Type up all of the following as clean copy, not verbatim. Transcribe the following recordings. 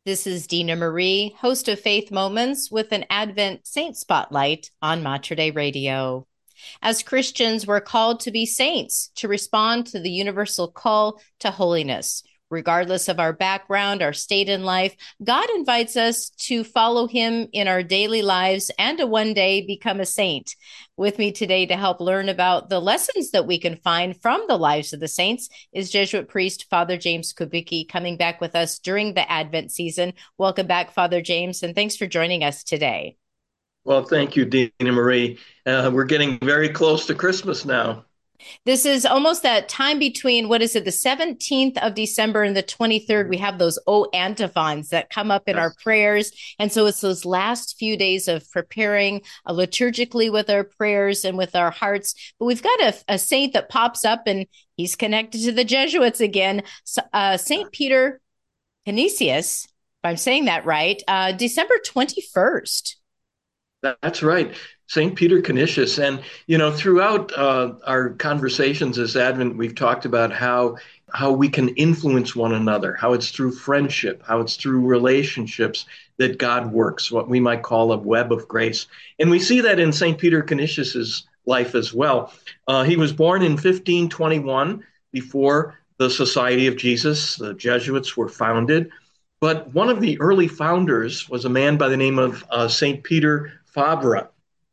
This is Dina Marie, host of Faith Moments with an Advent Saint Spotlight on Mater Dei Radio. As Christians, we're called to be saints, to respond to the universal call to holiness. Regardless of our background, our state in life, God invites us to follow him in our daily lives and to one day become a saint. With me today to help learn about the lessons that we can find from the lives of the saints is Jesuit priest Father James Kubicki, coming back with us during the Advent season. Welcome back, Father James, and thanks for joining us today. Well, thank you, Dina Marie. We're getting very close to Christmas now. This is almost that time between, what is it, the 17th of December and the 23rd. We have those antiphons that come up in our Yes. prayers. And so it's those last few days of preparing liturgically with our prayers and with our hearts. But we've got a saint that pops up, and he's connected to the Jesuits again. St. Peter Canisius, if I'm saying that right, December 21st. That's right. St. Peter Canisius. And, throughout our conversations this Advent, we've talked about how we can influence one another, how it's through friendship, how it's through relationships that God works, what we might call a web of grace. And we see that in St. Peter Canisius's life as well. He was born in 1521, before the Society of Jesus, the Jesuits, were founded. But one of the early founders was a man by the name of St. Peter Fabre.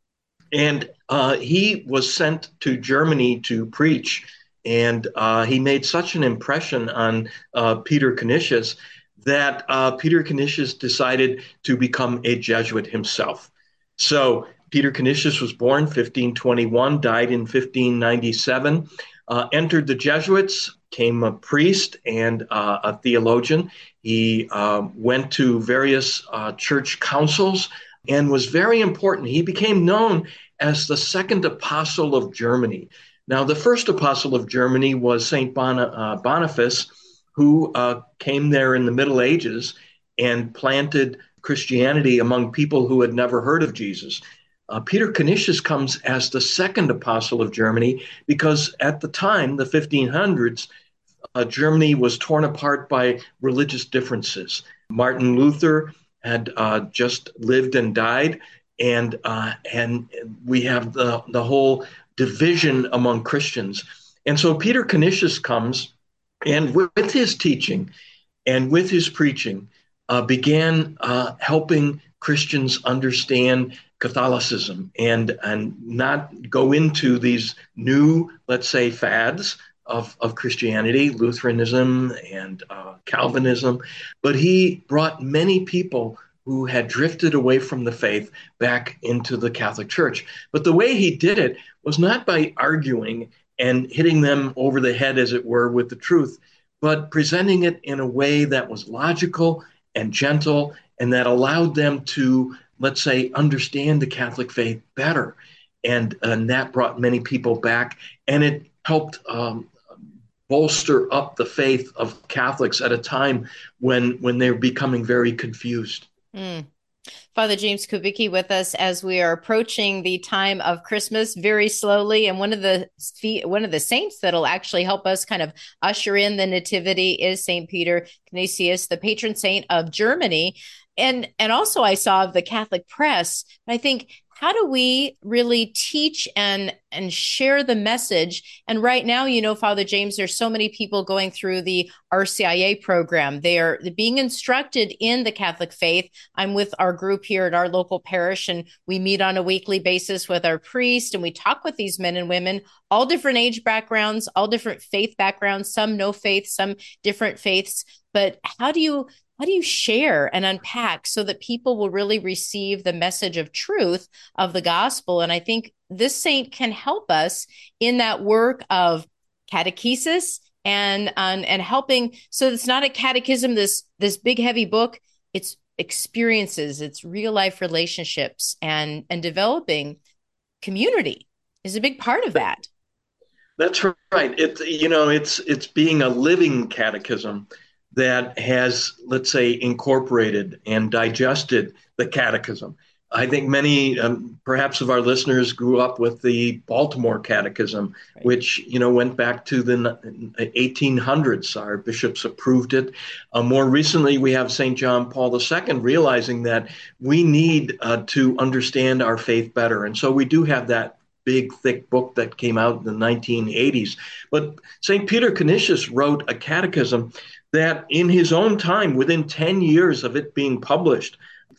And he was sent to Germany to preach. And he made such an impression on Peter Canisius that Peter Canisius decided to become a Jesuit himself. So Peter Canisius was born 1521, died in 1597, entered the Jesuits, became a priest and a theologian. He went to various church councils and was very important. He became known as the second apostle of Germany. Now, the first apostle of Germany was St. Boniface, who came there in the Middle Ages and planted Christianity among people who had never heard of Jesus. Peter Canisius comes as the second apostle of Germany because at the time, the 1500s, Germany was torn apart by religious differences. Martin Luther had just lived and died, and we have the whole division among Christians. And so Peter Canisius comes, and with his teaching and with his preaching, began helping Christians understand Catholicism and not go into these new, let's say, fads of Christianity, Lutheranism and Calvinism. But he brought many people who had drifted away from the faith back into the Catholic Church. But the way he did it was not by arguing and hitting them over the head, as it were, with the truth, but presenting it in a way that was logical and gentle and that allowed them to, let's say, understand the Catholic faith better. And that brought many people back, and it helped bolster up the faith of Catholics at a time when they're becoming very confused. Mm. Father James Kubicki with us as we are approaching the time of Christmas very slowly. And one of the saints that'll actually help us kind of usher in the nativity is St. Peter Canisius, the patron saint of Germany. And also I saw of the Catholic press. I think, how do we really teach and share the message? And right now, Father James, there's so many people going through the RCIA program. They are being instructed in the Catholic faith. I'm with our group here at our local parish, and we meet on a weekly basis with our priest, and we talk with these men and women, all different age backgrounds, all different faith backgrounds, some no faith, some different faiths. But how do you share and unpack so that people will really receive the message of truth of the gospel? And I think this saint can help us in that work of catechesis and helping. So it's not a catechism, this big heavy book. It's experiences, it's real life relationships, and developing community is a big part of that. That's right. It's being a living catechism that has, let's say, incorporated and digested the catechism. I think many, perhaps of our listeners, grew up with the Baltimore Catechism, Right. which went back to the 1800s. Our bishops approved it. More recently, we have St. John Paul II realizing that we need to understand our faith better, and so we do have that big, thick book that came out in the 1980s. But St. Peter Canisius wrote a catechism that, in his own time, within 10 years of it being published,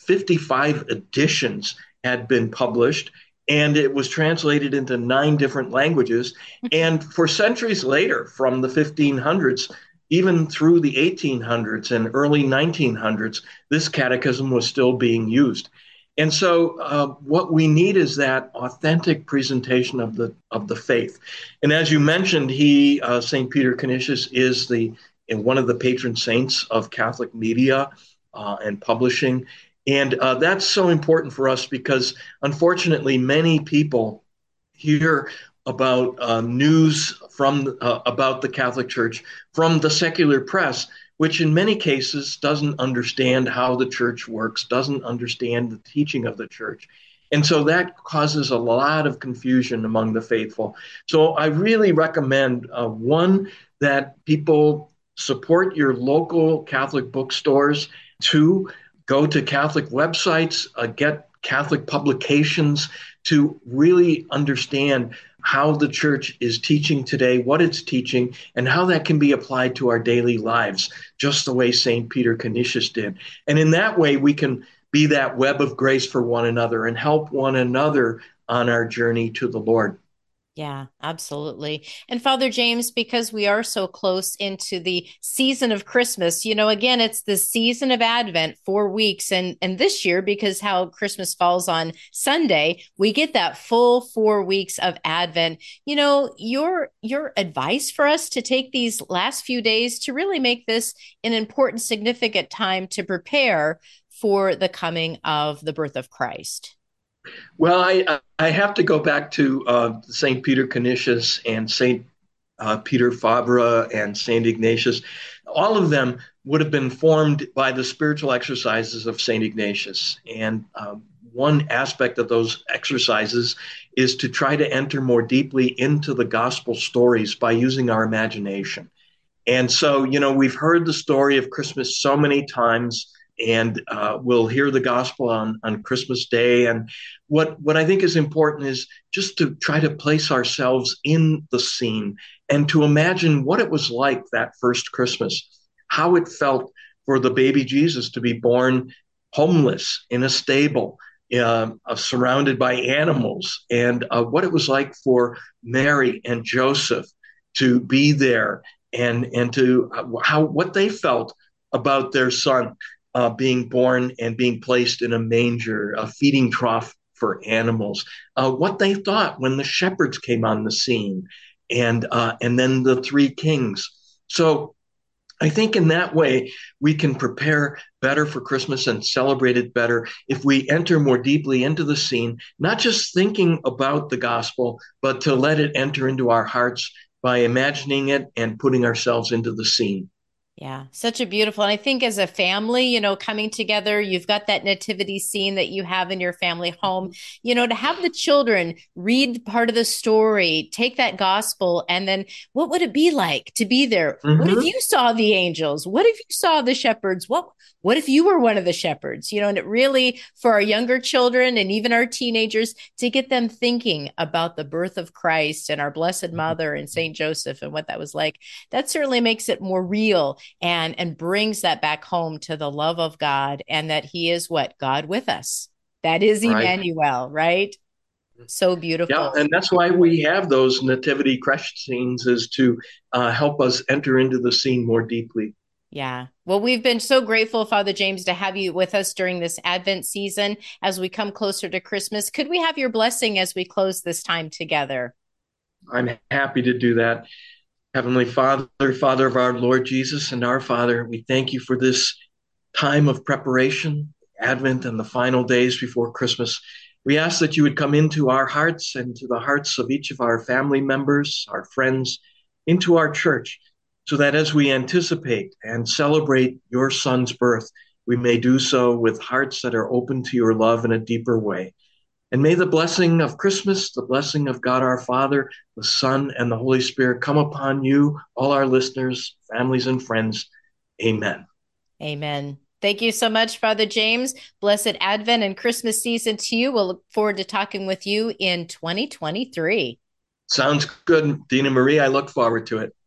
55 editions had been published, and it was translated into 9 different languages. And for centuries later, from the 1500s, even through the 1800s and early 1900s, this catechism was still being used. And so, what we need is that authentic presentation of the faith. And as you mentioned, Saint Peter Canisius, is the one of the patron saints of Catholic media and publishing. And that's so important for us because, unfortunately, many people hear about news from about the Catholic Church from the secular press, which in many cases doesn't understand how the church works, doesn't understand the teaching of the church. And so that causes a lot of confusion among the faithful. So I really recommend, one, that people support your local Catholic bookstores. Two, go to Catholic websites, get Catholic publications to really understand how the church is teaching today, what it's teaching, and how that can be applied to our daily lives, just the way St. Peter Canisius did. And in that way, we can be that web of grace for one another and help one another on our journey to the Lord. Yeah, absolutely. And Father James, because we are so close into the season of Christmas, again, it's the season of Advent, 4 weeks. And this year, because how Christmas falls on Sunday, we get that full 4 weeks of Advent. Your advice for us to take these last few days to really make this an important, significant time to prepare for the coming of the birth of Christ. Well, I have to go back to St. Peter Canisius and St. Peter Fabra and St. Ignatius. All of them would have been formed by the spiritual exercises of St. Ignatius. And one aspect of those exercises is to try to enter more deeply into the gospel stories by using our imagination. And so, we've heard the story of Christmas so many times, and we'll hear the gospel on Christmas Day. And what I think is important is just to try to place ourselves in the scene and to imagine what it was like that first Christmas, how it felt for the baby Jesus to be born homeless in a stable, surrounded by animals, and what it was like for Mary and Joseph to be there, and to how what they felt about their son being born and being placed in a manger, a feeding trough for animals, what they thought when the shepherds came on the scene, and then the 3 kings. So I think in that way we can prepare better for Christmas and celebrate it better if we enter more deeply into the scene, not just thinking about the gospel, but to let it enter into our hearts by imagining it and putting ourselves into the scene. Yeah, such a beautiful. And I think as a family, coming together, you've got that nativity scene that you have in your family home, to have the children read part of the story, take that gospel, and then what would it be like to be there? What if Mm-hmm. you saw the angels? What if you saw the shepherds? What if you were one of the shepherds? And it really, for our younger children and even our teenagers, to get them thinking about the birth of Christ and our Blessed Mother and Saint Joseph and what that was like, that certainly makes it more real and brings that back home to the love of God and that he is what? God with us. That is Right. Emmanuel, right? So Yeah, beautiful. and that's why we have those nativity creche scenes, is to help us enter into the scene more deeply. Yeah. Well, we've been so grateful, Father James, to have you with us during this Advent season as we come closer to Christmas. Could we have your blessing as we close this time together? I'm happy to do that. Heavenly Father, Father of our Lord Jesus and our Father, we thank you for this time of preparation, Advent, and the final days before Christmas. We ask that you would come into our hearts and to the hearts of each of our family members, our friends, into our church, so that as we anticipate and celebrate your Son's birth, we may do so with hearts that are open to your love in a deeper way. And may the blessing of Christmas, the blessing of God our Father, the Son, and the Holy Spirit come upon you, all our listeners, families, and friends. Amen. Amen. Thank you so much, Father James. Blessed Advent and Christmas season to you. We'll look forward to talking with you in 2023. Sounds good, Dina Marie. I look forward to it.